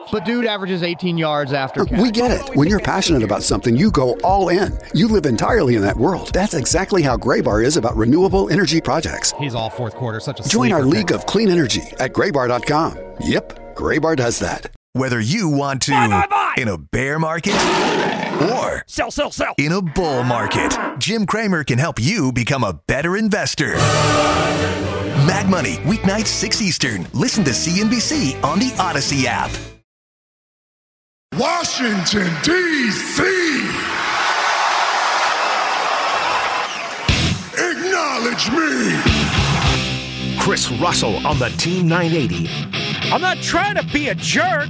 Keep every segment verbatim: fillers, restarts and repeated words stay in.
But dude averages eighteen yards after catch. We get it. When you're passionate about something, you go all in. You live entirely in that world. That's exactly how Graybar is about renewable energy projects. He's all fourth quarter, such a Join our sleeper league pick. of clean energy at graybar dot com. Yep, Graybar does that. Whether you want to Buy, buy, buy. in a bear market or Sell, sell, sell. in a bull market, Jim Cramer can help you become a better investor. Mad Money, weeknights six Eastern. Listen to C N B C on the Odyssey app. Washington, D C Acknowledge me. Chris Russell on the Team nine eighty. I'm not trying to be a jerk.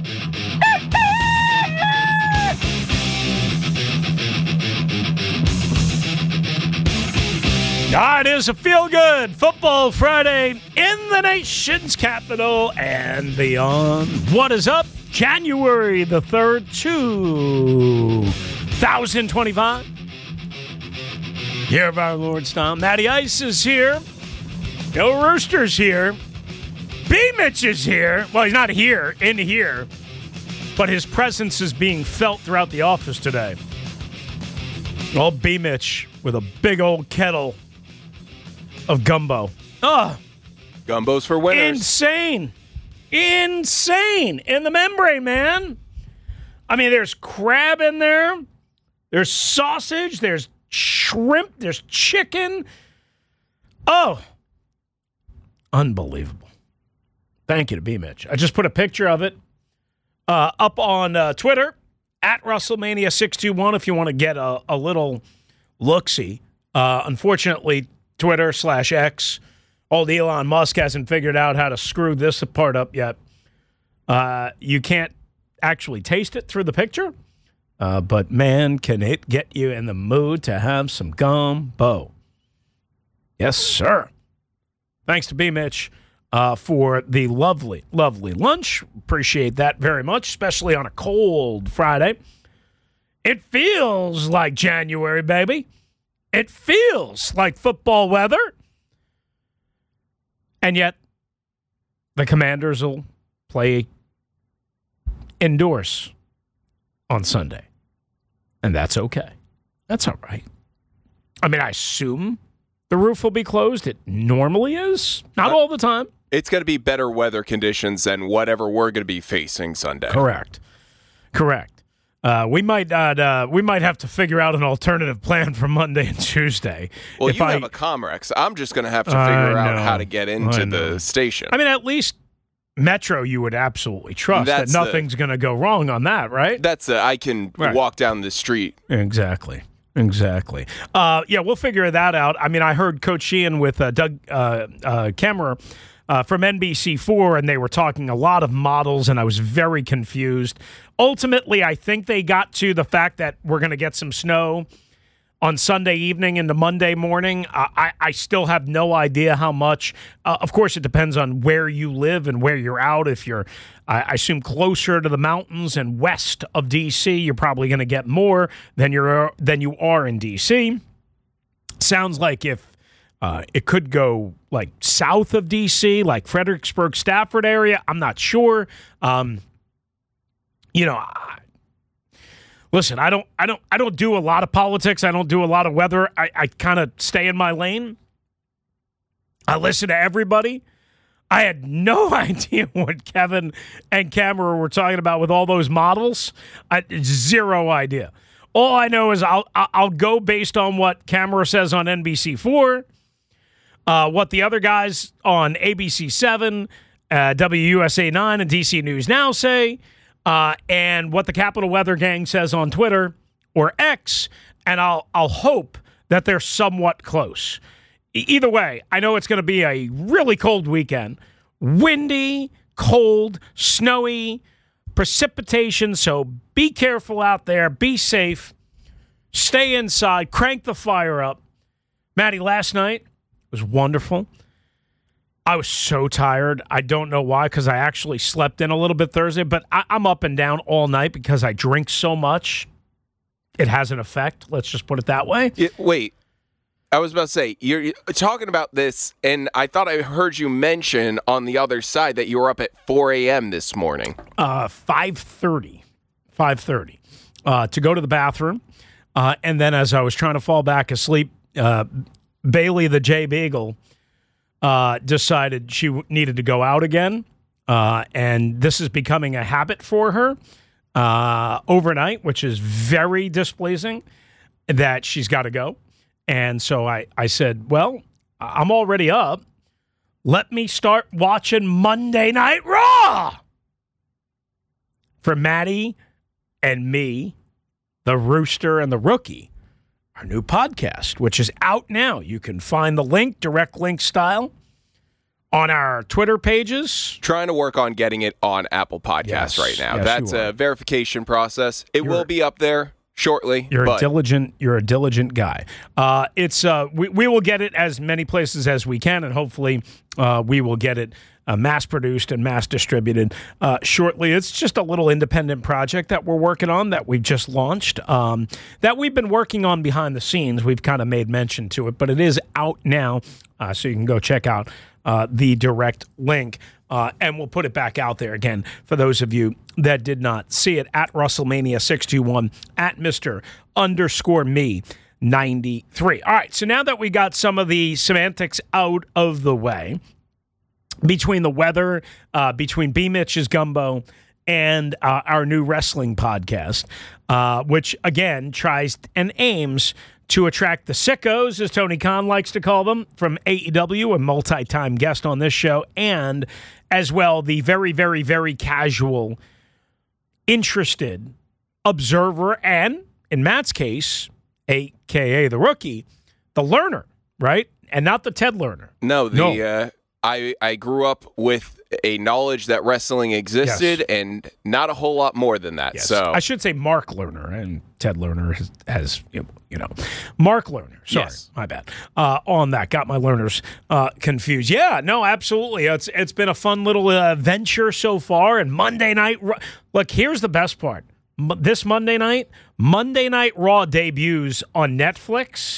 Ah, it is a feel-good football Friday in the nation's capital and beyond. What is up? January the third, two thousand twenty-five. Year of our Lord's time. Matty Ice is here. Bill Rooster's here. B-Mitch is here. Well, he's not here, in here, but his presence is being felt throughout the office today. Old B-Mitch with a big old kettle of gumbo. Oh, Gumbos for winners. insane. Insane in the membrane, man. I mean, there's crab in there. There's sausage. There's shrimp. There's chicken. Oh, unbelievable. Thank you to B-Mitch. I just put a picture of it uh, up on uh, Twitter, at WrestleMania six two one, if you want to get a, a little look-see. Uh, unfortunately, Twitter slash X, old Elon Musk hasn't figured out how to screw this part up yet. Uh, you can't actually taste it through the picture, uh, but man, can it get you in the mood to have some gumbo. Yes, sir. Thanks to B-Mitch uh, for the lovely, lovely lunch. Appreciate that very much, especially on a cold Friday. It feels like January, baby. It feels like football weather. And yet, the Commanders will play indoors on Sunday. And that's okay. That's all right. I mean, I assume the roof will be closed. It normally is. Not all the time. It's going to be better weather conditions than whatever we're going to be facing Sunday. Correct. Correct. Uh, we might not. Uh, we might have to figure out an alternative plan for Monday and Tuesday. Well, If you I, have a Comrex. I'm just going to have to I figure out know. how to get into I know. the station. I mean, at least Metro, you would absolutely trust That's that the- nothing's going to go wrong on that, right? That's a, I can Right. walk down the street. Exactly. Exactly. Uh, yeah, we'll figure that out. I mean, I heard Coach Sheehan with uh, Doug uh, uh, Kemmerer uh, from N B C four, and they were talking a lot of models, and I was very confused. Ultimately, I think they got to the fact that we're going to get some snow on Sunday evening into Monday morning. Uh, I, I still have no idea how much. Uh, of course, it depends on where you live and where you're out. If you're, I, I assume, closer to the mountains and west of D C, you're probably going to get more than you're than you are in D C. Sounds like if uh, it could go like south of D C, like Fredericksburg, Stafford area. I'm not sure. Um, you know. I, Listen, I don't, I don't, I don't do a lot of politics. I don't do a lot of weather. I, I kind of stay in my lane. I listen to everybody. I had no idea what Kevin and Cameron were talking about with all those models. I, zero idea. All I know is I'll, I'll go based on what Cameron says on N B C four, uh, what the other guys on A B C seven, uh, W U S A nine, and D C News Now say. Uh, and what the Capital Weather Gang says on Twitter or X, and I'll I'll hope that they're somewhat close. E- either way, I know it's going to be a really cold weekend. Windy, cold, snowy, precipitation, so be careful out there. Be safe. Stay inside. Crank the fire up. Maddie, last night was wonderful. I was so tired. I don't know why, because I actually slept in a little bit Thursday, but I, I'm up and down all night because I drink so much. It has an effect. Let's just put it that way. It, wait, I was about to say, you're you're talking about this, and I thought I heard you mention on the other side that you were up at four a.m. this morning. Uh, five thirty. five thirty. Uh, to go to the bathroom. Uh, and then as I was trying to fall back asleep, uh, Bailey the J Beagle uh, decided she w- needed to go out again. Uh, and this is becoming a habit for her uh, overnight, which is very displeasing that she's got to go. And so I, I said, well, I'm already up. Let me start watching Monday Night Raw for Maddie and me, the Rooster and the Rookie, our new podcast, which is out now. You can find the link, direct link style, on our Twitter pages. Trying to work on getting it on Apple Podcasts Yes, right now. yes, That's you are. a verification process. It You're- will be up there shortly. You're but a diligent. You're a diligent guy. Uh, it's uh, we we will get it as many places as we can, and hopefully uh, we will get it uh, mass produced and mass distributed uh, shortly. It's just a little independent project that we're working on that we've just launched. Um, that we've been working on behind the scenes. We've kind of made mention to it, but it is out now, uh, so you can go check out uh, the direct link. Uh, and we'll put it back out there again for those of you that did not see it at WrestleMania six two one at Mister underscore me ninety-three. All right, so now that we got some of the semantics out of the way between the weather, uh, between B. Mitch's Gumbo, and uh, our new wrestling podcast, uh, which again tries and aims to attract the sickos, as Tony Khan likes to call them, from A E W, a multi-time guest on this show, and as well the very, very, very casual, interested observer, and in Matt's case, a k a the Rookie, the learner, right? And not the Ted Learner. No, the No. Uh, I I grew up with a knowledge that wrestling existed, Yes. and not a whole lot more than that. Yes. So I should say Mark Lerner, and Ted Lerner has, has you know, Mark Lerner. Sorry, Yes. my bad. Uh, on that, got my learners uh, confused. Yeah, no, absolutely. It's it's been a fun little uh, venture so far. And Monday Night, Raw, look, here's the best part. M- this Monday night, Monday Night Raw debuts on Netflix,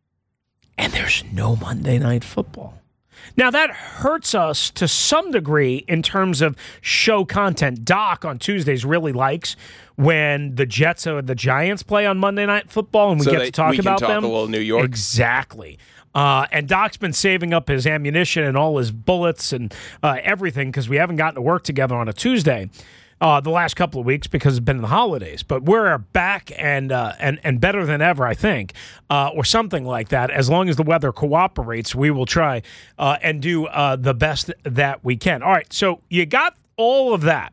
and there's no Monday Night Football. Now, that hurts us to some degree in terms of show content. Doc on Tuesdays really likes when the Jets or the Giants play on Monday Night Football, and we So get that to talk we can about talk them. a little New York. Exactly. Uh, and Doc's been saving up his ammunition and all his bullets and uh, everything because we haven't gotten to work together on a Tuesday uh, the last couple of weeks because it's been the holidays. But we're back and uh, and and better than ever, I think, uh, or something like that. As long as the weather cooperates, we will try uh, and do uh, the best that we can. All right, so you got all of that.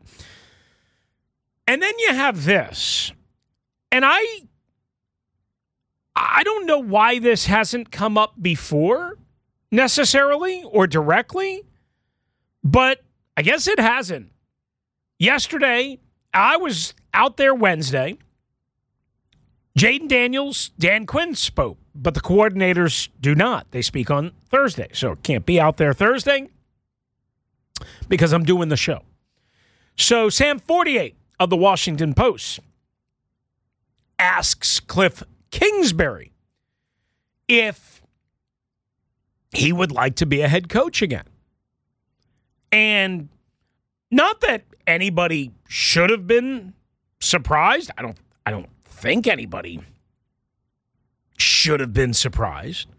And then you have this. And I I don't know why this hasn't come up before necessarily or directly, but I guess it hasn't. Yesterday, I was out there Wednesday. Jaden Daniels, Dan Quinn spoke, but the coordinators do not. They speak on Thursday, so can't be out there Thursday because I'm doing the show. So Sam forty-eight of the Washington Post asks Cliff Kingsbury if he would like to be a head coach again. And not that anybody should have been surprised. I don't I don't think anybody should have been surprised.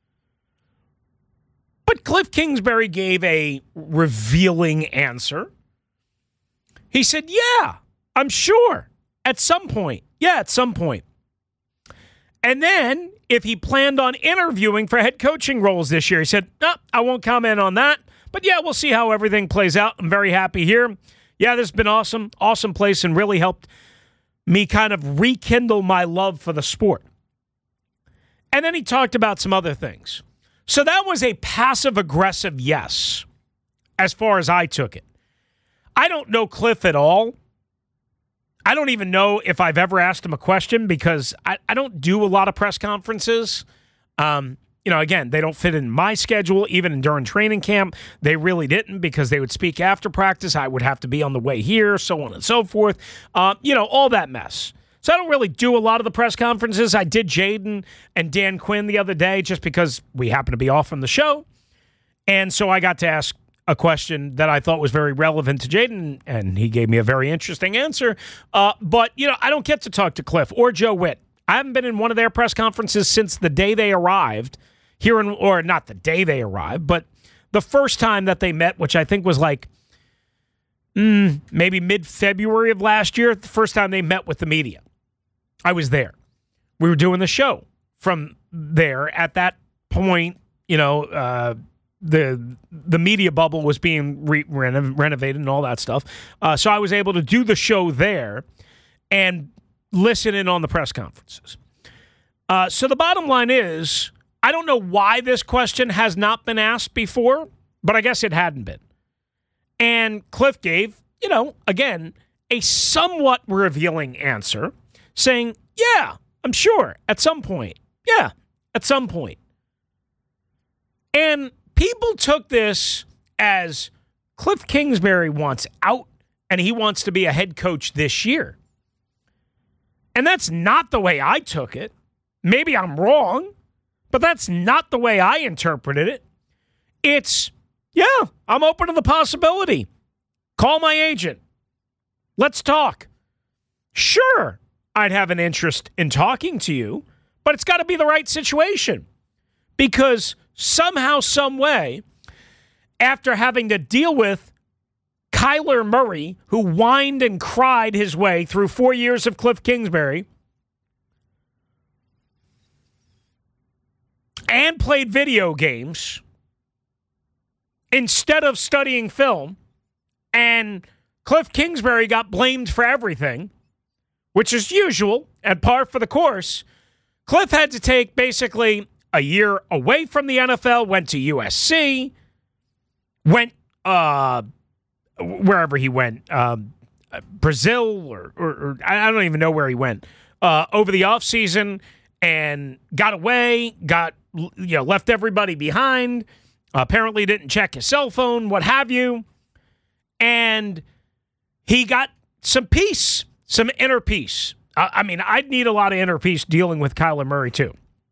But Cliff Kingsbury gave a revealing answer. He said, yeah, I'm sure. At some point. Yeah, at some point. And then, if he planned on interviewing for head coaching roles this year, he said, no, I won't comment on that. But yeah, we'll see how everything plays out. I'm very happy here. Yeah, this has been awesome. Awesome place and really helped me kind of rekindle my love for the sport. And then he talked about some other things. So that was a passive-aggressive yes, as far as I took it. I don't know Cliff at all. I don't even know if I've ever asked him a question because I, I don't do a lot of press conferences. Um, you know, again, they don't fit in my schedule. Even during training camp, they really didn't because they would speak after practice. I would have to be on the way here, so on and so forth. Uh, you know, all that mess. So I don't really do a lot of the press conferences. I did Jaden and Dan Quinn the other day just because we happened to be off from the show. And so I got to ask a question that I thought was very relevant to Jaden, and he gave me a very interesting answer. Uh, but, you know, I don't get to talk to Cliff or Joe Witt. I haven't been in one of their press conferences since the day they arrived here, in, or not the day they arrived, but the first time that they met, which I think was like mm, maybe mid-February of last year, the first time they met with the media. I was there. We were doing the show from there. At that point, you know, uh, the the media bubble was being re- reno- renovated and all that stuff. Uh, so I was able to do the show there and listen in on the press conferences. Uh, so the bottom line is, I don't know why this question has not been asked before, but I guess it hadn't been. And Cliff gave, you know, again, a somewhat revealing answer, saying, yeah, I'm sure, at some point. Yeah, at some point. And people took this as Cliff Kingsbury wants out and he wants to be a head coach this year. And that's not the way I took it. Maybe I'm wrong, but that's not the way I interpreted it. It's, yeah, I'm open to the possibility. Call my agent. Let's talk. Sure, I'd have an interest in talking to you, but it's got to be the right situation. Because somehow, some way, after having to deal with Kyler Murray, who whined and cried his way through four years of Cliff Kingsbury and played video games instead of studying film, and Cliff Kingsbury got blamed for everything, which is usual and par for the course. Cliff had to take basically a year away from the N F L, went to U S C, went uh, wherever he went, um, Brazil, or, or, or I don't even know where he went, uh, over the offseason, and got away, got, you know, left everybody behind, apparently didn't check his cell phone, what have you, and he got some peace. Some inner peace. I, I mean, I'd need a lot of inner peace dealing with Kyler Murray, too.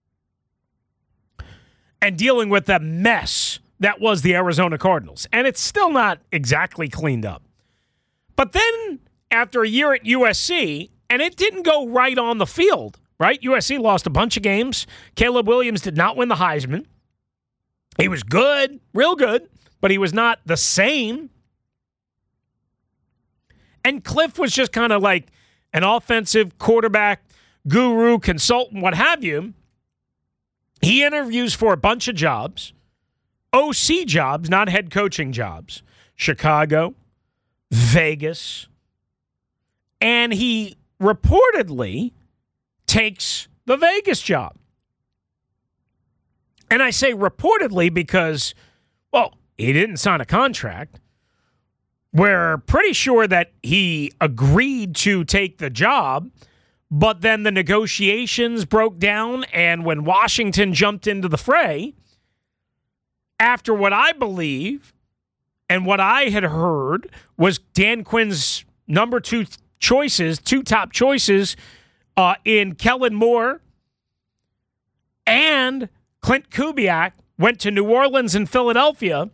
And dealing with the mess that was the Arizona Cardinals. And it's still not exactly cleaned up. But then, after a year at U S C, and it didn't go right on the field, right? U S C lost a bunch of games. Caleb Williams did not win the Heisman. He was good, real good, but he was not the same. And Cliff was just kind of like an offensive quarterback guru, consultant, what have you. He interviews for a bunch of jobs, O C jobs, not head coaching jobs, Chicago, Vegas, and he reportedly takes the Vegas job. And I say reportedly because, well, he didn't sign a contract. We're pretty sure that he agreed to take the job, but then the negotiations broke down, and when Washington jumped into the fray, after what I believe and what I had heard was Dan Quinn's number two choices, two top choices uh, in Kellen Moore and Clint Kubiak went to New Orleans and Philadelphia.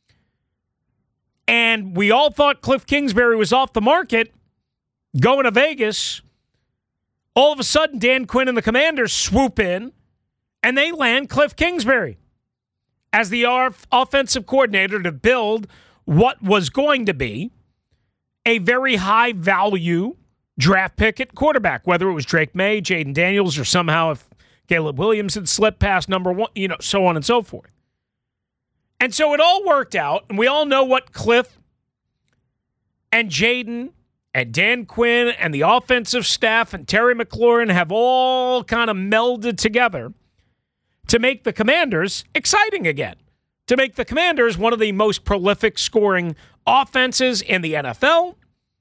And we all thought Cliff Kingsbury was off the market, going to Vegas. All of a sudden, Dan Quinn and the Commanders swoop in, and they land Cliff Kingsbury as the off- offensive coordinator to build what was going to be a very high-value draft pick at quarterback, whether it was Drake May, Jaden Daniels, or somehow if Caleb Williams had slipped past number one, you know, so on and so forth. And so it all worked out, and we all know what Cliff and Jaden and Dan Quinn and the offensive staff and Terry McLaurin have all kind of melded together to make the Commanders exciting again, to make the Commanders one of the most prolific scoring offenses in the N F L,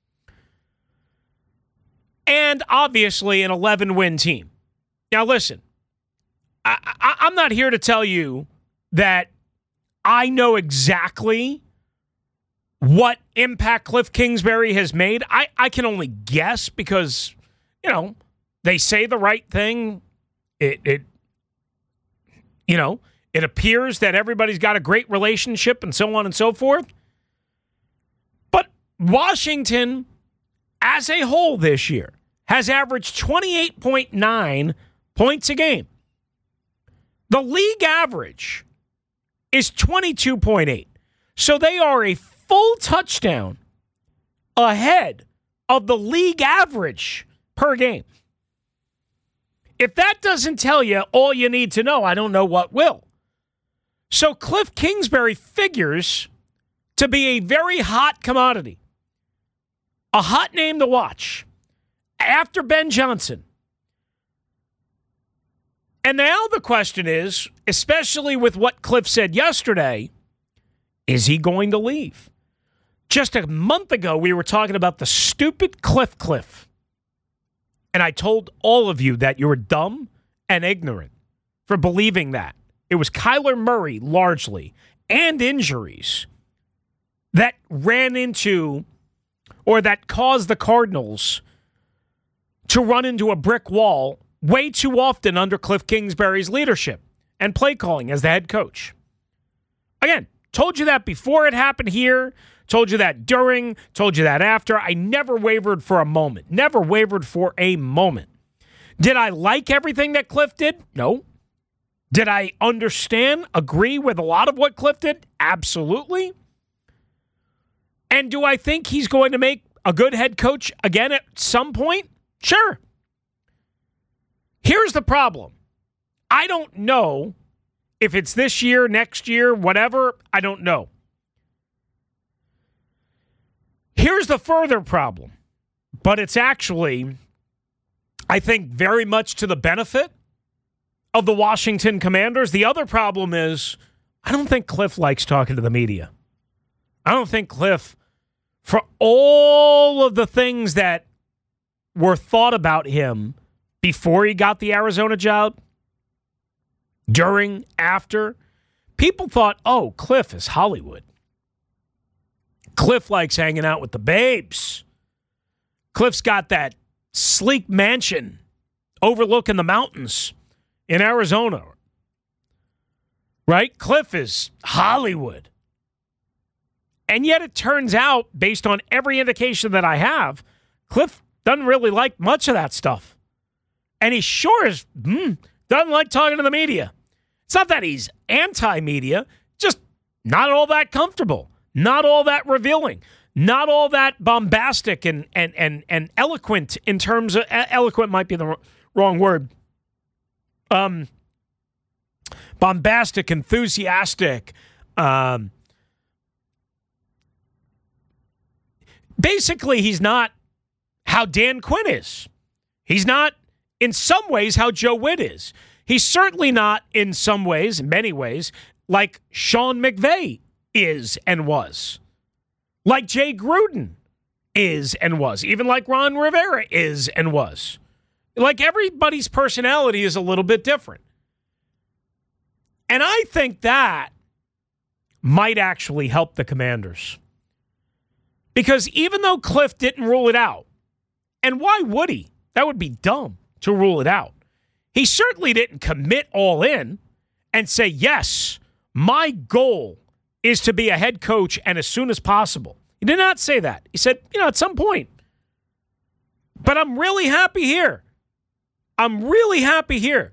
and obviously an eleven-win team. Now listen, I, I, I'm not here to tell you that I know exactly what impact Cliff Kingsbury has made. I, I can only guess because, you know, They say the right thing. It, it, you know, it appears that everybody's got a great relationship and so on and so forth. But Washington, as a whole this year, has averaged twenty-eight point nine points a game. The league average is twenty-two point eight. So they are a full touchdown ahead of the league average per game. If that doesn't tell you all you need to know, I don't know what will. So Cliff Kingsbury figures to be a very hot commodity, a hot name to watch after Ben Johnson. And now the question is, especially with what Cliff said yesterday, is he going to leave? Just a month ago, we were talking about the stupid Cliff Cliff. And I told all of you that you were dumb and ignorant for believing that. It was Kyler Murray, largely, and injuries that ran into or that caused the Cardinals to run into a brick wall way too often under Cliff Kingsbury's leadership and play calling as the head coach. Again, told you that before it happened here. Told you that during, told you that after. I never wavered for a moment. Never wavered for a moment. Did I like everything that Cliff did? No. Did I understand, agree with a lot of what Cliff did? Absolutely. And do I think he's going to make a good head coach again at some point? Sure. Here's the problem. I don't know if it's this year, next year, whatever. I don't know. Here's the further problem, but it's actually, I think, very much to the benefit of the Washington Commanders. The other problem is, I don't think Cliff likes talking to the media. I don't think Cliff, for all of the things that were thought about him before he got the Arizona job, during, after, people thought, oh, Cliff is Hollywood. Cliff likes hanging out with the babes. Cliff's got that sleek mansion overlooking the mountains in Arizona. Right? Cliff is Hollywood. And yet it turns out, based on every indication that I have, Cliff doesn't really like much of that stuff. And he sure is, mm, doesn't like talking to the media. It's not that he's anti-media, just not all that comfortable. Not all that revealing, not all that bombastic and and and and eloquent in terms of eloquent might be the wrong word. Um, bombastic, enthusiastic. Um, basically, he's not how Dan Quinn is. He's not, in some ways, how Joe Witt is. He's certainly not, in some ways, in many ways, like Sean McVay is and was. Like Jay Gruden is and was. Even like Ron Rivera is and was. Like everybody's personality is a little bit different. And I think that might actually help the Commanders. Because even though Cliff didn't rule it out, and why would he? That would be dumb to rule it out. He certainly didn't commit all in and say, yes, my goal is to be a head coach and as soon as possible. He did not say that. He said, you know, at some point. But I'm really happy here. I'm really happy here.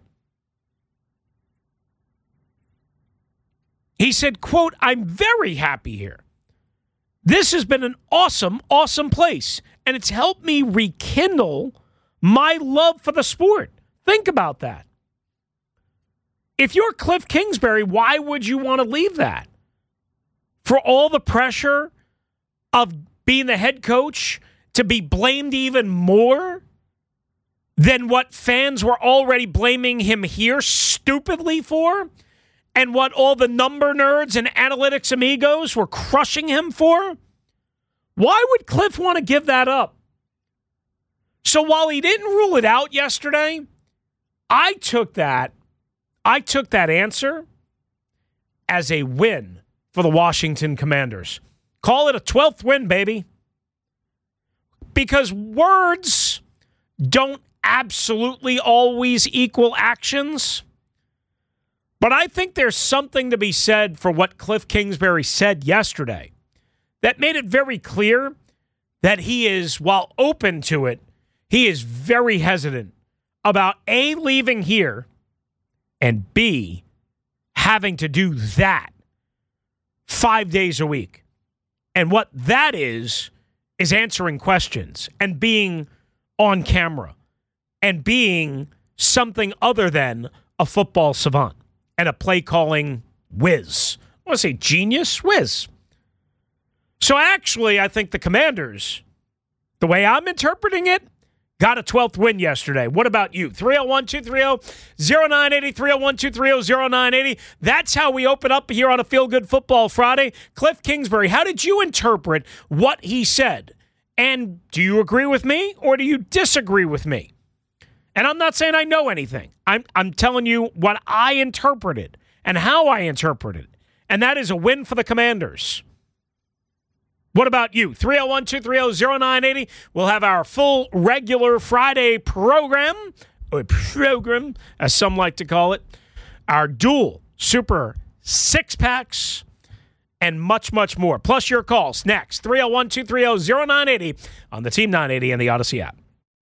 He said, quote, I'm very happy here. This has been an awesome, awesome place. And it's helped me rekindle my love for the sport. Think about that. If you're Cliff Kingsbury, why would you want to leave that? For all the pressure of being the head coach to be blamed even more than what fans were already blaming him here stupidly for, and what all the number nerds and analytics amigos were crushing him for? Why would Cliff want to give that up? So while he didn't rule it out yesterday, I took that, I took that answer as a win for the Washington Commanders. Call it a twelfth win, baby. Because words don't absolutely always equal actions. But I think there's something to be said for what Cliff Kingsbury said yesterday that made it very clear that he is, while open to it, he is very hesitant about A, leaving here, and B, having to do that five days a week. And what that is, is answering questions and being on camera and being something other than a football savant and a play-calling whiz. I want to say genius, whiz. So actually, I think the Commanders, the way I'm interpreting it, got a twelfth win yesterday. What about you? three oh one, two three oh, oh nine eight oh, three oh one, two three oh, oh nine eight oh. That's how we open up here on a Feel Good Football Friday. Cliff Kingsbury, how did you interpret what he said? And do you agree with me or do you disagree with me? And I'm not saying I know anything. I'm I'm telling you what I interpreted and how I interpreted. And that is a win for the Commanders. What about you? three oh one, two three oh, oh nine eight oh. We'll have our full regular Friday program, or program, as some like to call it. Our dual super six-packs and much, much more. Plus your calls next. three oh one, two three oh, oh nine eight oh on the Team nine eighty and the Odyssey app.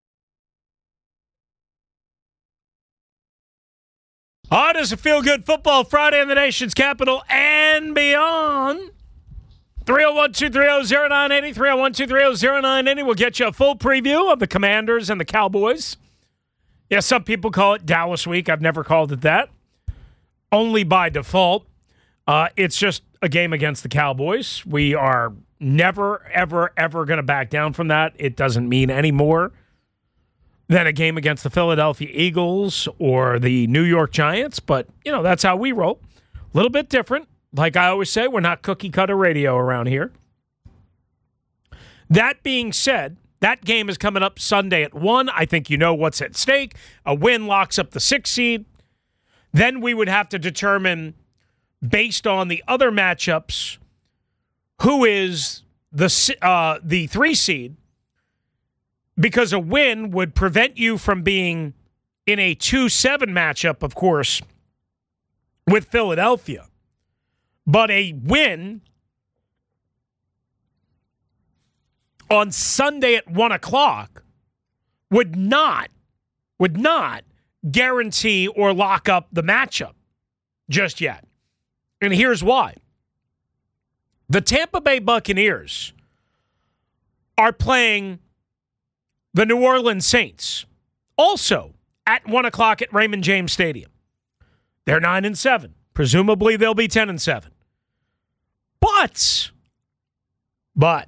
Oh, it is a Feel Good Football Friday in the nation's capital and beyond. three oh one, two three oh, oh nine eight oh, three oh one, two three oh, oh nine eight oh. We'll get you a full preview of the Commanders and the Cowboys. Yeah, some people call it Dallas Week. I've never called it that. Only by default. Uh, it's just a game against the Cowboys. We are never, ever, ever going to back down from that. It doesn't mean any more than a game against the Philadelphia Eagles or the New York Giants. But, you know, that's how we roll. A little bit different. Like I always say, we're not cookie-cutter radio around here. That being said, that game is coming up Sunday at one. I think you know what's at stake. A win locks up the sixth seed. Then we would have to determine, based on the other matchups, who is the uh, the three seed, because a win would prevent you from being in a two seven matchup, of course, with Philadelphia. But a win on Sunday at one o'clock would not, would not guarantee or lock up the matchup just yet. And here's why. The Tampa Bay Buccaneers are playing the New Orleans Saints also at one o'clock at Raymond James Stadium. They're nine and seven. Presumably they'll be ten and seven. But, but,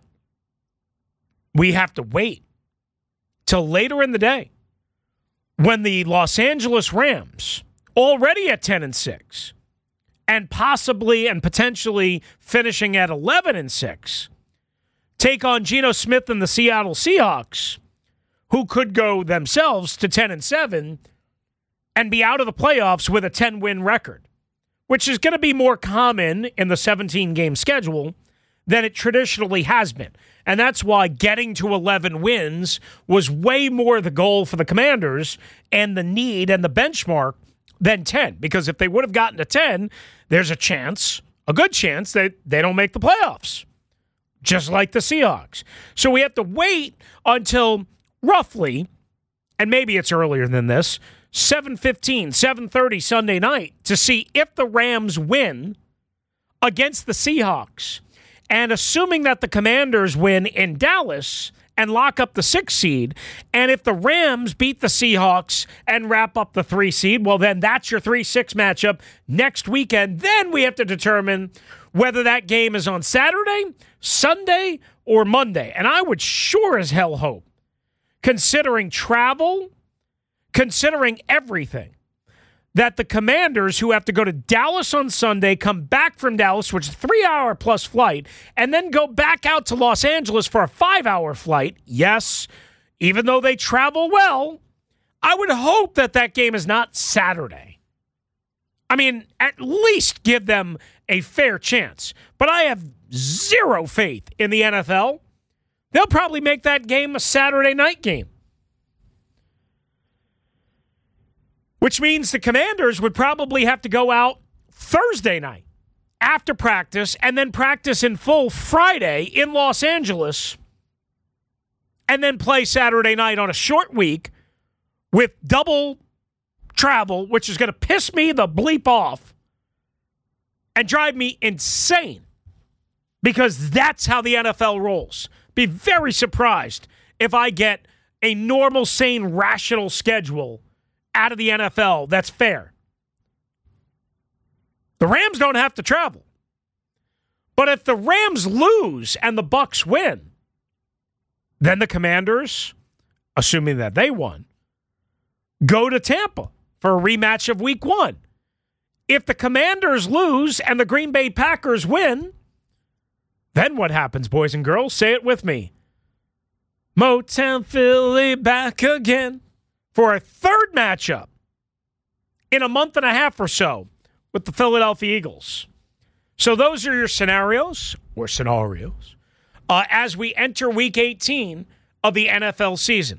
we have to wait till later in the day when the Los Angeles Rams, already at ten and six, and possibly and potentially finishing at eleven and six, take on Geno Smith and the Seattle Seahawks, who could go themselves to ten and seven and be out of the playoffs with a ten-win record, which is going to be more common in the seventeen-game schedule than it traditionally has been. And that's why getting to eleven wins was way more the goal for the Commanders and the need and the benchmark than ten. Because if they would have gotten to ten, there's a chance, a good chance, that they don't make the playoffs, just like the Seahawks. So we have to wait until roughly, and maybe it's earlier than this, seven fifteen, seven thirty Sunday night to see if the Rams win against the Seahawks. And assuming that the Commanders win in Dallas and lock up the sixth seed, and if the Rams beat the Seahawks and wrap up the three seed, well, then that's your three six matchup next weekend. Then we have to determine whether that game is on Saturday, Sunday, or Monday. And I would sure as hell hope, considering travel, considering everything, that the Commanders, who have to go to Dallas on Sunday, come back from Dallas, which is a three-hour plus flight, and then go back out to Los Angeles for a five-hour flight. Yes, even though they travel well, I would hope that that game is not Saturday. I mean, at least give them a fair chance. But I have zero faith in the N F L. They'll probably make that game a Saturday night game. which means the Commanders would probably have to go out Thursday night after practice and then practice in full Friday in Los Angeles and then play Saturday night on a short week with double travel, which is going to piss me the bleep off and drive me insane because that's how the N F L rolls. Be very surprised if I get a normal, sane, rational schedule out of the N F L that's fair. The Rams don't have to travel. But if the Rams lose and the Bucs win, then the Commanders, assuming that they won, go to Tampa for a rematch of week one. If the Commanders lose and the Green Bay Packers win, then what happens, boys and girls? Say it with me. Motown Philly back again for a third matchup in a month and a half or so with the Philadelphia Eagles. So those are your scenarios, or scenarios, uh, as we enter Week eighteen of the N F L season.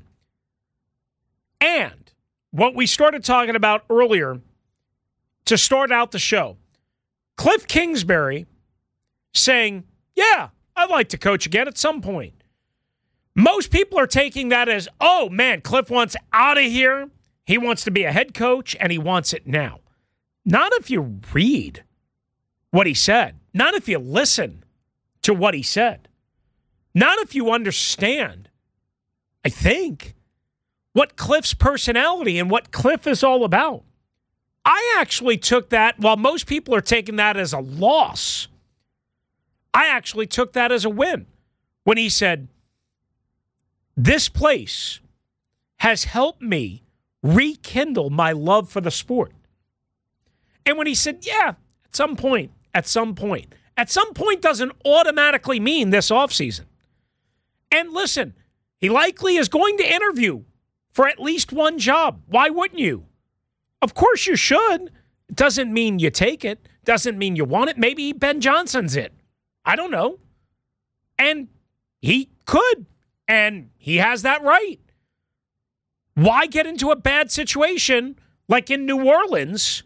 And what we started talking about earlier to start out the show, Cliff Kingsbury saying, yeah, I'd like to coach again at some point. Most people are taking that as, oh, man, Cliff wants out of here. He wants to be a head coach, and he wants it now. Not if you read what he said. Not if you listen to what he said. Not if you understand, I think, what Cliff's personality and what Cliff is all about. I actually took that, while most people are taking that as a loss, I actually took that as a win when he said, this place has helped me rekindle my love for the sport. And when he said, yeah, at some point, at some point, at some point doesn't automatically mean this offseason. And listen, he likely is going to interview for at least one job. Why wouldn't you? Of course you should. It doesn't mean you take it. Doesn't mean you want it. Maybe Ben Johnson's it. I don't know. And he could. And he has that right. Why get into a bad situation like in New Orleans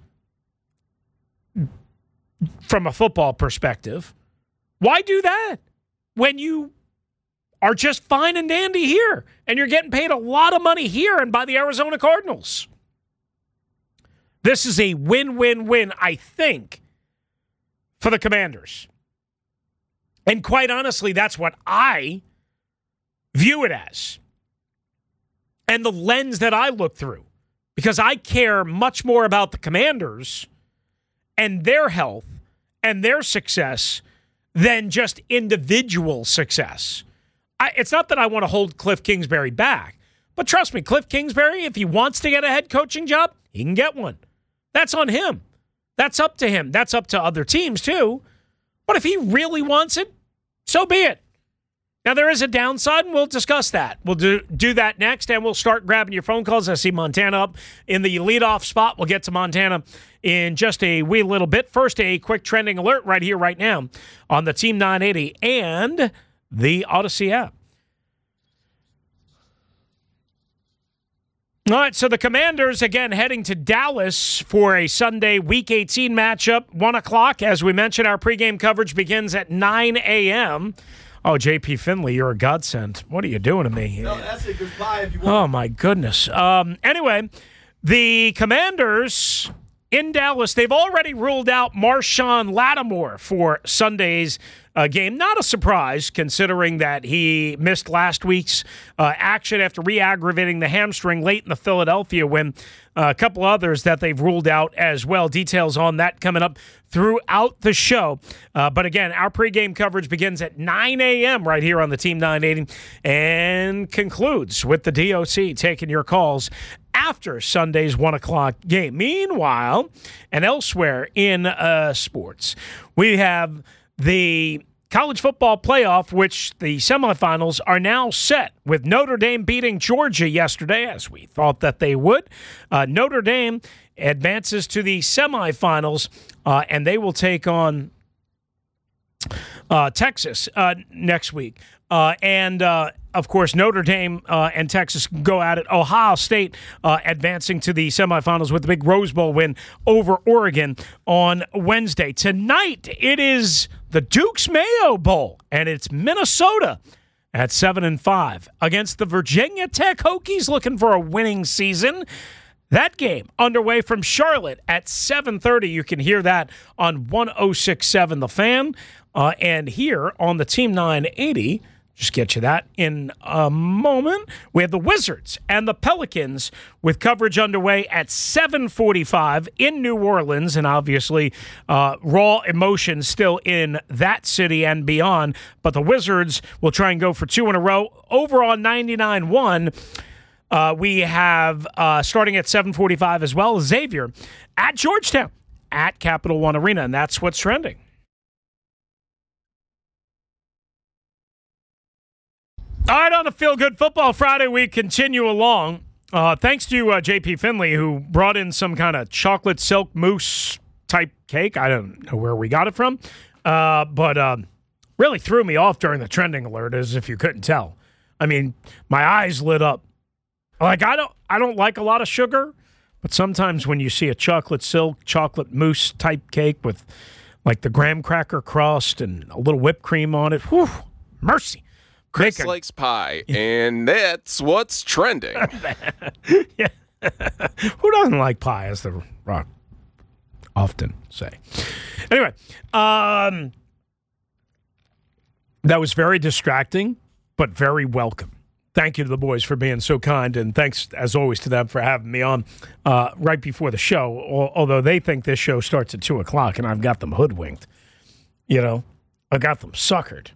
from a football perspective? Why do that when you are just fine and dandy here and you're getting paid a lot of money here and by the Arizona Cardinals? This is a win-win-win, I think, for the Commanders. And quite honestly, that's what I view it as. And the lens that I look through. Because I care much more about the Commanders and their health and their success than just individual success. I, it's not that I want to hold Cliff Kingsbury back. But trust me, Cliff Kingsbury, if he wants to get a head coaching job, he can get one. That's on him. That's up to him. That's up to other teams, too. But if he really wants it, so be it. Now, there is a downside, and we'll discuss that. We'll do, do that next, and we'll start grabbing your phone calls. I see Montana up in the leadoff spot. We'll get to Montana in just a wee little bit. First, a quick trending alert right here, right now on the Team nine eighty and the Odyssey app. All right, so the Commanders, again, heading to Dallas for a Sunday Week eighteen matchup, one o'clock. As we mentioned, our pregame coverage begins at nine a.m., Oh, J P Finley, you're a godsend. What are you doing to me? No, that's a goodbye if you want. Oh, my goodness. Um, anyway, the Commanders in Dallas, they've already ruled out Marshawn Lattimore for Sunday's uh, game. Not a surprise, considering that he missed last week's uh, action after re-aggravating the hamstring late in the Philadelphia win. Uh, a couple others that they've ruled out as well. Details on that coming up throughout the show. Uh, but again, our pregame coverage begins at nine a.m. right here on the Team nine eighty and concludes with the D O C taking your calls after Sunday's one o'clock game. Meanwhile, and elsewhere in uh, sports, we have the college football playoff, which the semifinals are now set with Notre Dame beating Georgia yesterday, as we thought that they would. Uh, Notre Dame advances to the semifinals, uh, and they will take on uh, Texas uh, next week. Uh, and, uh, of course, Notre Dame uh, and Texas go at it. Ohio State uh, advancing to the semifinals with the big Rose Bowl win over Oregon on Wednesday. Tonight, it is the Duke's Mayo Bowl, and it's Minnesota at seven and five against the Virginia Tech Hokies looking for a winning season. That game underway from Charlotte at seven thirty. You can hear that on one oh six point seven The Fan. Uh, and here on the Team nine eighty, just get you that in a moment. We have the Wizards and the Pelicans with coverage underway at seven forty-five in New Orleans. And obviously, uh, raw emotions still in that city and beyond. But the Wizards will try and go for two in a row. Over on ninety-nine one, uh, we have, uh, starting at seven forty-five as well, Xavier at Georgetown at Capital One Arena. And that's what's trending. All right, on the Feel Good Football Friday, we continue along. Uh, thanks to uh, J P Finley, who brought in some kind of chocolate silk mousse type cake. I don't know where we got it from, uh, but um, really threw me off during the trending alert, as if you couldn't tell. I mean, my eyes lit up. Like I don't, I don't like a lot of sugar, but sometimes when you see a chocolate silk, chocolate mousse type cake with like the graham cracker crust and a little whipped cream on it, whew, mercy. Chris Bacon. likes pie, and that's what's trending. Yeah. Who doesn't like pie, as the Rock often say. Anyway, um, that was very distracting, but very welcome. Thank you to the boys for being so kind, and thanks, as always, to them for having me on uh, right before the show, although they think this show starts at two o'clock, and I've got them hoodwinked. You know, I got them suckered.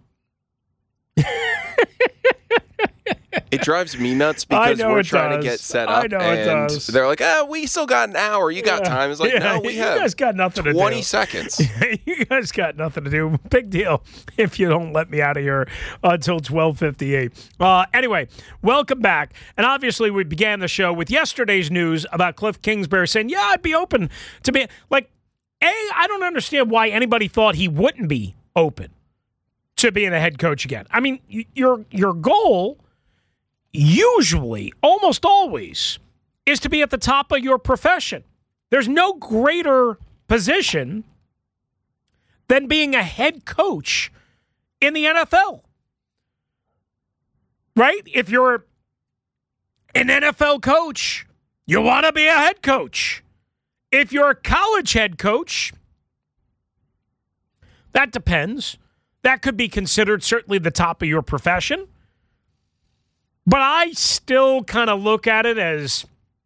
It drives me nuts because we're trying does. to get set up. I know and it does. They're like, oh, we still got an hour. You got Yeah. time. It's like, Yeah. no, we you have guys got nothing to do. twenty seconds. You guys got nothing to do. Big deal if you don't let me out of here until twelve fifty-eight. Uh, anyway, welcome back. And obviously, we began the show with yesterday's news about Cliff Kingsbury saying, yeah, I'd be open to be. Like, A, I don't understand why anybody thought he wouldn't be open to being a head coach again. I mean, your your goal usually, almost always, is to be at the top of your profession. There's no greater position than being a head coach in the N F L. Right? If you're an N F L coach, you want to be a head coach. If you're a college head coach, that depends. That could be considered certainly the top of your profession. But I still kind of look at it as,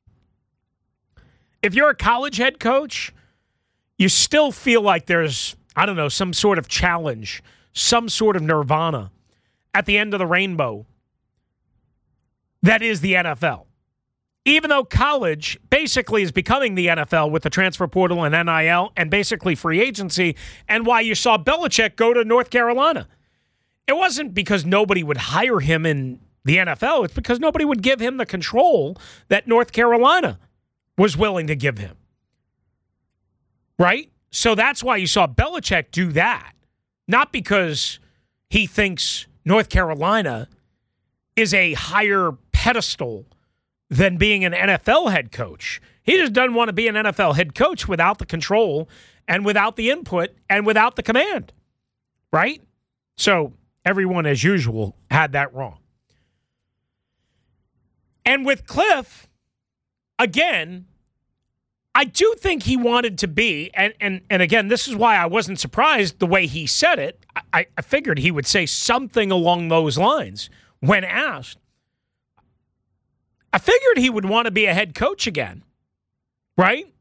if you're a college head coach, you still feel like there's, I don't know, some sort of challenge, some sort of nirvana at the end of the rainbow that is the N F L. Even though college basically is becoming the N F L with the transfer portal and N I L and basically free agency, and why you saw Belichick go to North Carolina. It wasn't because nobody would hire him in the N F L. It's because nobody would give him the control that North Carolina was willing to give him. Right? So that's why you saw Belichick do that. Not because he thinks North Carolina is a higher pedestal than being an N F L head coach. He just doesn't want to be an N F L head coach without the control and without the input and without the command. Right? So everyone, as usual, had that wrong. And with Cliff, again, I do think he wanted to be, and and and again, this is why I wasn't surprised the way he said it. I, I figured he would say something along those lines when asked. I figured he would want to be a head coach again, right?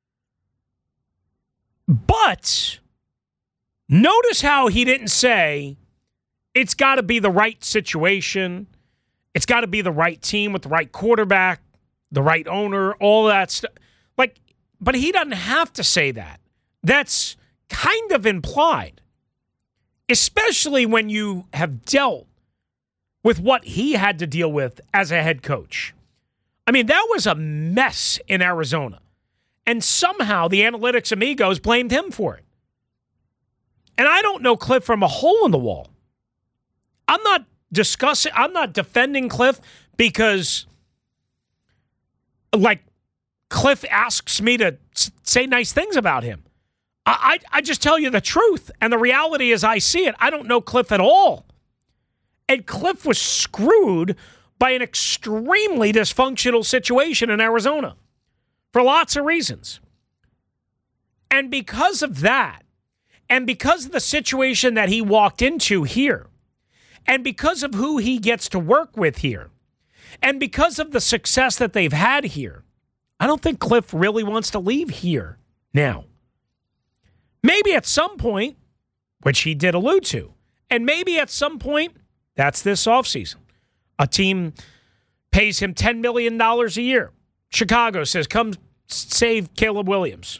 But notice how he didn't say, it's got to be the right situation. It's got to be the right team with the right quarterback, the right owner, all that stuff. Like, but he doesn't have to say that. That's kind of implied, especially when you have dealt with what he had to deal with as a head coach. I mean, that was a mess in Arizona. And somehow the analytics amigos blamed him for it. And I don't know Cliff from a hole in the wall. I'm not discussing, I'm not defending Cliff because, like, Cliff asks me to say nice things about him. I, I, I just tell you the truth, and the reality is I see it. I don't know Cliff at all. And Cliff was screwed by an extremely dysfunctional situation in Arizona for lots of reasons. And because of that, and because of the situation that he walked into here, and because of who he gets to work with here, and because of the success that they've had here, I don't think Cliff really wants to leave here now. Maybe at some point, which he did allude to, and maybe at some point, that's this offseason. A team pays him ten million dollars a year. Chicago says, come save Caleb Williams.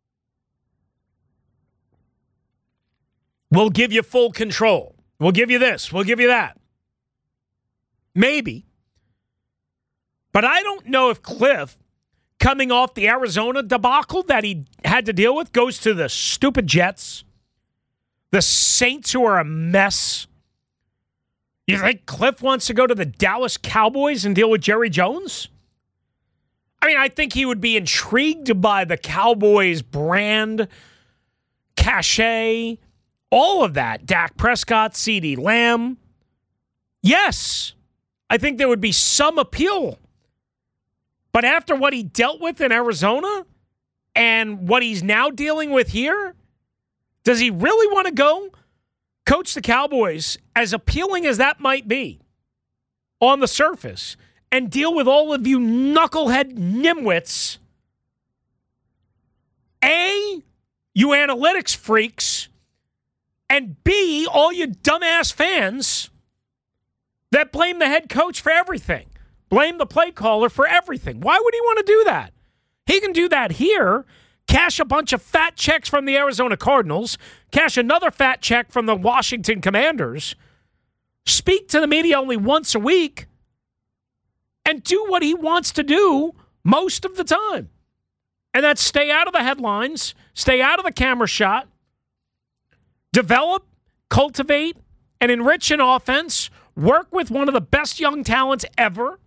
We'll give you full control. We'll give you this. We'll give you that. Maybe. But I don't know if Cliff, coming off the Arizona debacle that he had to deal with, goes to the stupid Jets, the Saints who are a mess. You think Cliff wants to go to the Dallas Cowboys and deal with Jerry Jones? I mean, I think he would be intrigued by the Cowboys brand, cachet, all of that. Dak Prescott, CeeDee Lamb. Yes, I think there would be some appeal. But after what he dealt with in Arizona and what he's now dealing with here, does he really want to go coach the Cowboys, as appealing as that might be on the surface, and deal with all of you knucklehead nimwits? A, you analytics freaks, and B, all you dumbass fans that blame the head coach for everything. Blame the play caller for everything. Why would he want to do that? He can do that here, cash a bunch of fat checks from the Arizona Cardinals, cash another fat check from the Washington Commanders, speak to the media only once a week, and do what he wants to do most of the time. And that's stay out of the headlines, stay out of the camera shot, develop, cultivate, and enrich an offense, work with one of the best young talents ever,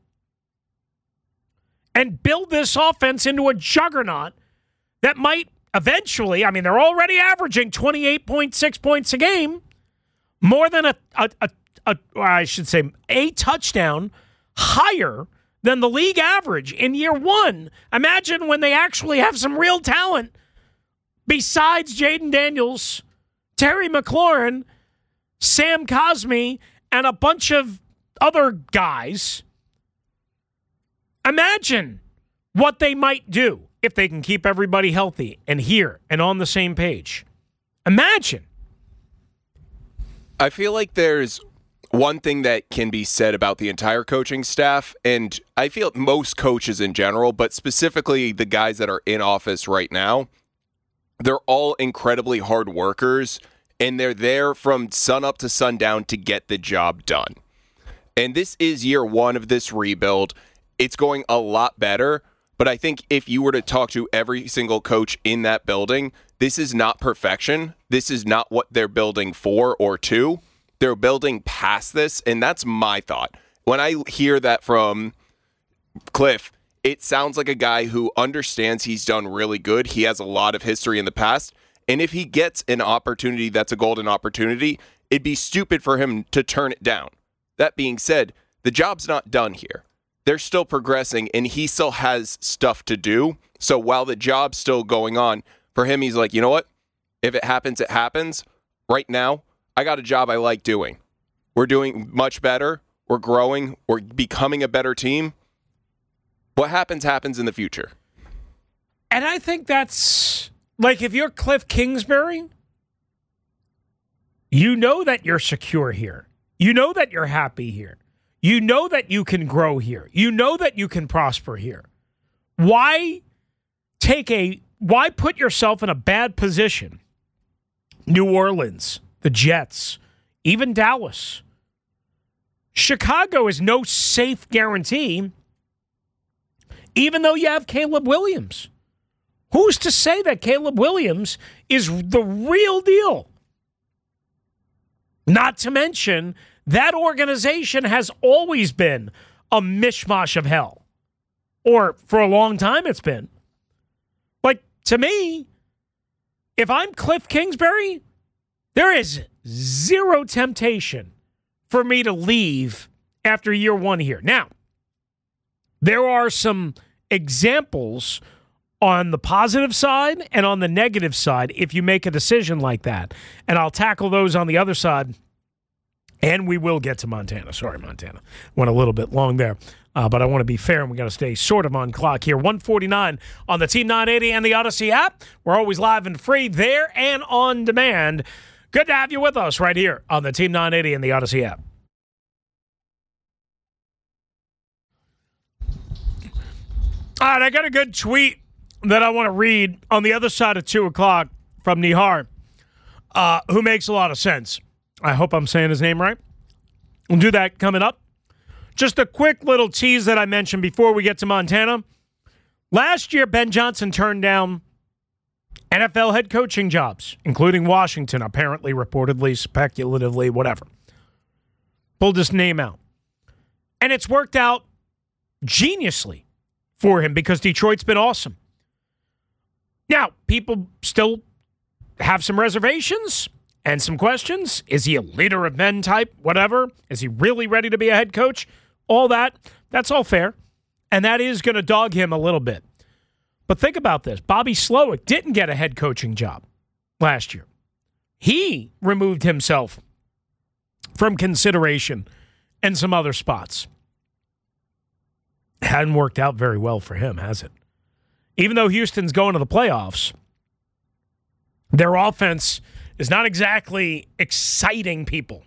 and build this offense into a juggernaut that might eventually, I mean, they're already averaging twenty-eight point six points a game, more than a, a, a, a I should say, a touchdown higher than the league average in year one. Imagine when they actually have some real talent besides Jaden Daniels, Terry McLaurin, Sam Cosmi, and a bunch of other guys. Imagine what they might do if they can keep everybody healthy and here and on the same page. Imagine. I feel like there's one thing that can be said about the entire coaching staff, and I feel most coaches in general, but specifically the guys that are in office right now, they're all incredibly hard workers, and they're there from sun up to sundown to get the job done. And this is year one of this rebuild. It's going a lot better, but I think if you were to talk to every single coach in that building, this is not perfection. This is not what they're building for or to. They're building past this, and that's my thought. When I hear that from Cliff, it sounds like a guy who understands he's done really good. He has a lot of history in the past, and if he gets an opportunity that's a golden opportunity, it'd be stupid for him to turn it down. That being said, the job's not done here. They're still progressing, and he still has stuff to do. So while the job's still going on, for him, he's like, you know what? If it happens, it happens. Right now, I got a job I like doing. We're doing much better. We're growing. We're becoming a better team. What happens, happens in the future. And I think that's, like, if you're Cliff Kingsbury, you know that you're secure here. You know that you're happy here. You know that you can grow here. You know that you can prosper here. Why take a, why put yourself in a bad position? New Orleans, the Jets, even Dallas. Chicago is no safe guarantee, even though you have Caleb Williams. Who's to say that Caleb Williams is the real deal? Not to mention That organization has always been a mishmash of hell. Or for a long time it's been. Like, to me, if I'm Cliff Kingsbury, there is zero temptation for me to leave after year one here. Now, there are some examples on the positive side and on the negative side if you make a decision like that. And I'll tackle those on the other side. And we will get to Montana. Sorry, Montana. Went a little bit long there. Uh, but I want to be fair, and we got to stay sort of on clock here. one forty-nine on the Team nine eighty and the Odyssey app. We're always live and free there and on demand. Good to have you with us right here on the Team nine eighty and the Odyssey app. All right, I got a good tweet that I want to read on the other side of two o'clock from Nihar, uh, who makes a lot of sense. I hope I'm saying his name right. We'll do that coming up. Just a quick little tease that I mentioned before we get to Montana. Last year, Ben Johnson turned down N F L head coaching jobs, including Washington, apparently, reportedly, speculatively, whatever. Pulled his name out. And it's worked out geniusly for him because Detroit's been awesome. Now, people still have some reservations and some questions. Is he a leader of men type? Whatever. Is he really ready to be a head coach? All that. That's all fair. And that is going to dog him a little bit. But think about this. Bobby Slowick didn't get a head coaching job last year. He removed himself from consideration and some other spots. Hadn't worked out very well for him, has it? Even though Houston's going to the playoffs, their offense is not exactly exciting people.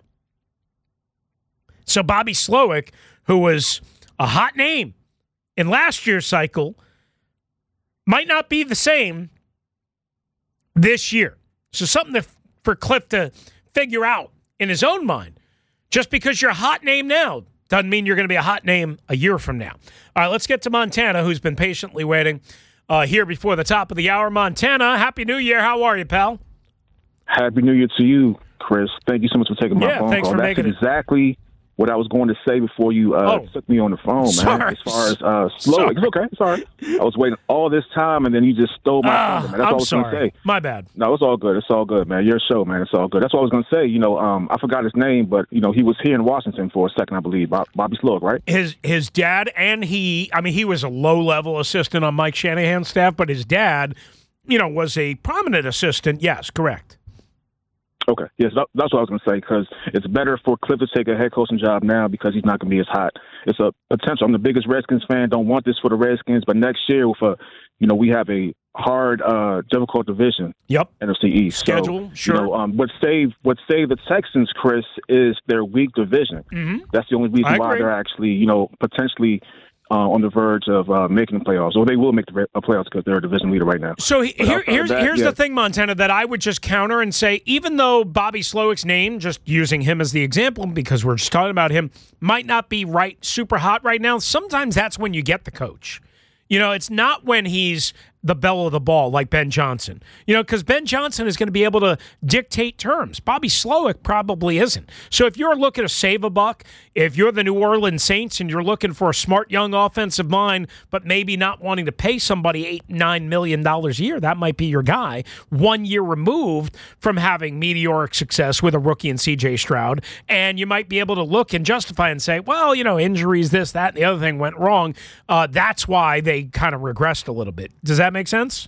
So Bobby Slowick, who was a hot name in last year's cycle, might not be the same this year. So something to, for Cliff to figure out in his own mind. Just because you're a hot name now doesn't mean you're going to be a hot name a year from now. All right, let's get to Montana, who's been patiently waiting uh, here before the top of the hour. Montana, Happy New Year. How are you, pal? Happy New Year to you, Chris. Thank you so much for taking my yeah, phone thanks call. For That's making exactly it. what I was going to say before you uh, oh. took me on the phone, man. Sorry. As far as uh, slow, it's okay. Sorry, I was waiting all this time, and then you just stole my uh, thunder, man. That's I'm all I was sorry. going to say. My bad. No, it's all good. It's all good, man. Your show, man. It's all good. That's what I was going to say. You know, um, I forgot his name, but you know, he was here in Washington for a second, I believe. Bob, Bobby Slowick, right? His his dad and he. I mean, he was a low level assistant on Mike Shanahan's staff, but his dad, you know, was a prominent assistant. Yes, correct. Okay. Yes, that, that's what I was going to say, because it's better for Cliff to take a head coaching job now because he's not going to be as hot. It's a potential. I'm the biggest Redskins fan. Don't want this for the Redskins, but next year, with a, you know, we have a hard, uh, difficult division. Yep. N F C East Schedule, so, sure. You know, um, what saved what saved the Texans, Chris, is their weak division. Mm-hmm. That's the only reason I why agree. they're actually, you know, potentially Uh, on the verge of uh, making the playoffs, or they will make the playoffs because they're a division leader right now. So he, here, here's that, here's yeah. the thing, Montana, that I would just counter and say, even though Bobby Slowick's name, just using him as the example because we're just talking about him, might not be right super hot right now, sometimes that's when you get the coach. You know, it's not when he's the belle of the ball like Ben Johnson. You know, because Ben Johnson is going to be able to dictate terms. Bobby Slowick probably isn't. So if you're looking to save a buck, if you're the New Orleans Saints and you're looking for a smart young offensive mind, but maybe not wanting to pay somebody eight, nine million dollars a year, that might be your guy. One year removed from having meteoric success with a rookie in C J Stroud, and you might be able to look and justify and say, well, you know, injuries, this, that, and the other thing went wrong. Uh, that's why they kind of regressed a little bit. Does that make sense?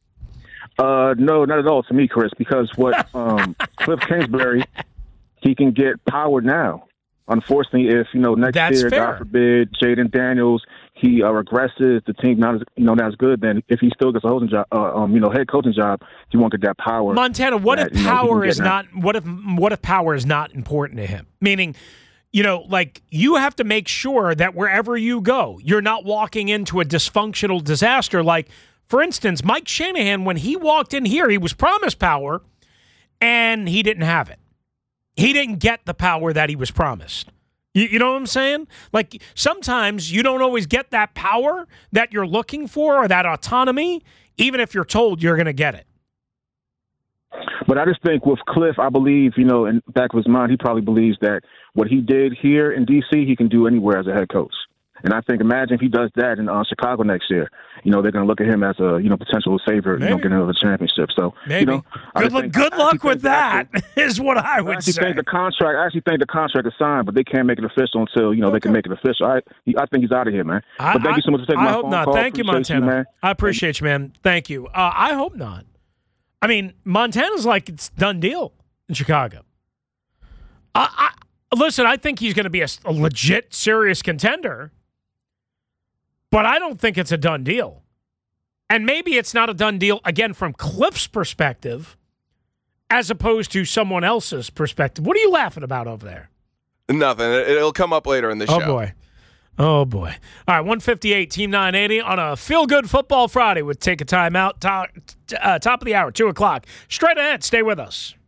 Uh, no, not at all to me, Chris, because what um, Cliff Kingsbury, he can get power now. Unfortunately, if, you know, next That's year, fair. God forbid, Jaden Daniels, he uh, regresses, the team not as, you know, not as good, then if he still gets a holding job, uh, um, you know, head coaching job, he won't get that power. Montana, what that, if you know, he can power get is now. not, what if, what if power is not important to him? Meaning, you know, like you have to make sure that wherever you go, you're not walking into a dysfunctional disaster. Like, for instance, Mike Shanahan, when he walked in here, he was promised power and he didn't have it. He didn't get the power that he was promised. You, you know what I'm saying? Like sometimes you don't always get that power that you're looking for or that autonomy, even if you're told you're going to get it. But I just think with Cliff, I believe, you know, in the back of his mind, he probably believes that what he did here in D C, he can do anywhere as a head coach. And I think, imagine if he does that in uh, Chicago next year. You know, they're going to look at him as a, you know, potential favorite, Maybe. you know, getting another championship. So, Maybe. you know, I good luck, think, good I luck actually with think that, actually, is what I would I actually say. think the contract, I actually think the contract is signed, but they can't make it official until, you know, Okay. they can make it official. I he, I think he's out of here, man. I, But thank I, you so much for taking I my hope phone not. call. Thank you, Appreciate Montana. you, man. I appreciate you, man. Thank you. Uh, I hope not. I mean, Montana's like it's done deal in Chicago. I, I listen. I think he's going to be a, a legit, serious contender, but I don't think it's a done deal. And maybe it's not a done deal again from Cliff's perspective, as opposed to someone else's perspective. What are you laughing about over there? Nothing. It- It'll come up later in the show. Oh boy. Oh, boy. All right, one fifty-eight, Team nine eighty on a feel-good football Friday with Take a Time Out, top, uh, top of the hour, two o'clock. Straight ahead. Stay with us.